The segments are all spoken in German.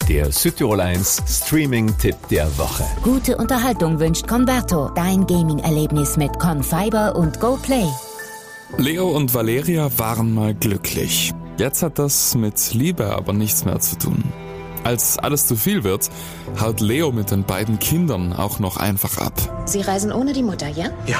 Der Südtirol 1 Streaming-Tipp der Woche. Gute Unterhaltung wünscht Converto, dein Gaming-Erlebnis mit Confiber und GoPlay. Leo und Valeria waren mal glücklich. Jetzt hat das mit Liebe aber nichts mehr zu tun. Als alles zu viel wird, haut Leo mit den beiden Kindern auch noch einfach ab. Sie reisen ohne die Mutter, ja? Ja.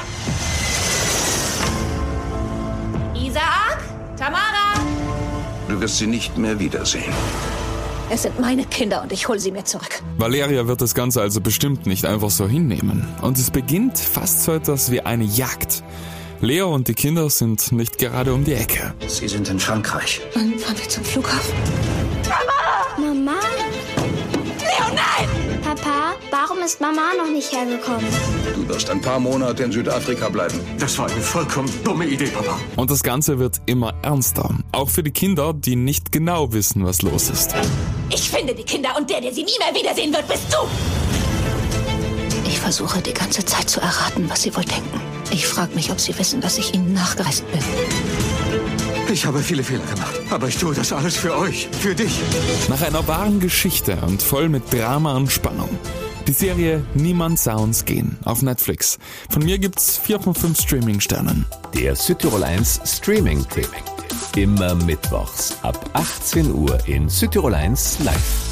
Isaac? Tamara? Du wirst sie nicht mehr wiedersehen. Es sind meine Kinder und ich hole sie mir zurück. Valeria wird das Ganze also bestimmt nicht einfach so hinnehmen. Und es beginnt fast so etwas wie eine Jagd. Leo und die Kinder sind nicht gerade um die Ecke. Sie sind in Frankreich. Wann fahren wir zum Flughafen? Mama? Leo, nein! Papa, warum ist Mama noch nicht hergekommen? Du wirst ein paar Monate in Südafrika bleiben. Das war eine vollkommen dumme Idee, Papa. Und das Ganze wird immer ernster. Auch für die Kinder, die nicht genau wissen, was los ist. Ich finde die Kinder und der sie nie mehr wiedersehen wird, bist du! Ich versuche die ganze Zeit zu erraten, was sie wohl denken. Ich frage mich, ob sie wissen, dass ich ihnen nachgereist bin. Ich habe viele Fehler gemacht, aber ich tue das alles für euch, für dich. Nach einer wahren Geschichte und voll mit Drama und Spannung. Die Serie Niemand sah uns gehen auf Netflix. Von mir gibt's 4 von 5 Streaming-Sternen. Der Südtirol 1 Streaming-Tipp. Immer mittwochs ab 18 Uhr in Südtirol 1 live.